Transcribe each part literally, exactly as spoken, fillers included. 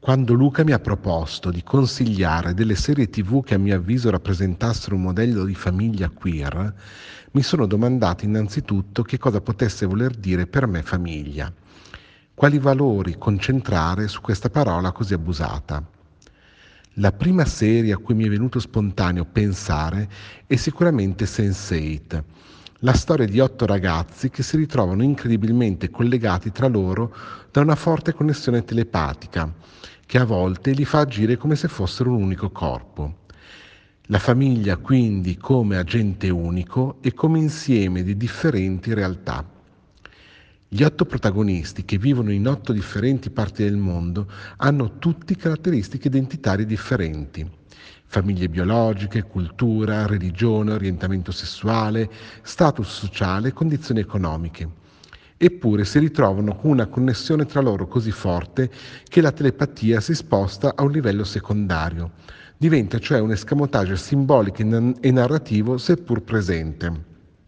Quando Luca mi ha proposto di consigliare delle serie T V che a mio avviso rappresentassero un modello di famiglia queer, mi sono domandato innanzitutto che cosa potesse voler dire per me famiglia. Quali valori concentrare su questa parola così abusata? La prima serie a cui mi è venuto spontaneo pensare è sicuramente sense eight, la storia di otto ragazzi che si ritrovano incredibilmente collegati tra loro da una forte connessione telepatica, che a volte li fa agire come se fossero un unico corpo. La famiglia quindi come agente unico e come insieme di differenti realtà. Gli otto protagonisti, che vivono in otto differenti parti del mondo, hanno tutti caratteristiche identitarie differenti. Famiglie biologiche, cultura, religione, orientamento sessuale, status sociale e condizioni economiche. Eppure si ritrovano con una connessione tra loro così forte che la telepatia si sposta a un livello secondario. Diventa cioè un escamotage simbolico e narrativo seppur presente.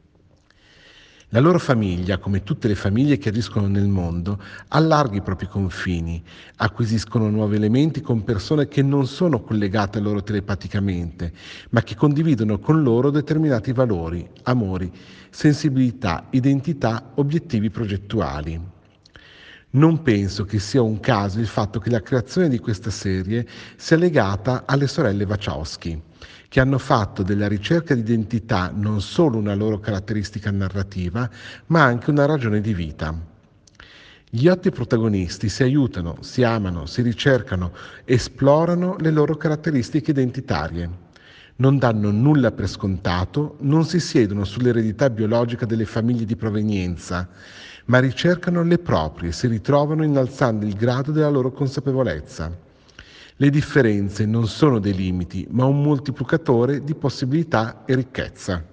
La loro famiglia, come tutte le famiglie che agiscono nel mondo, allarga i propri confini, acquisiscono nuovi elementi con persone che non sono collegate a loro telepaticamente, ma che condividono con loro determinati valori, amori, sensibilità, identità, obiettivi progettuali. Non penso che sia un caso il fatto che la creazione di questa serie sia legata alle sorelle Wachowski, che hanno fatto della ricerca di identità non solo una loro caratteristica narrativa, ma anche una ragione di vita. Gli otto protagonisti si aiutano, si amano, si ricercano, esplorano le loro caratteristiche identitarie. Non danno nulla per scontato, non si siedono sull'eredità biologica delle famiglie di provenienza, ma ricercano le proprie e si ritrovano innalzando il grado della loro consapevolezza. Le differenze non sono dei limiti, ma un moltiplicatore di possibilità e ricchezza.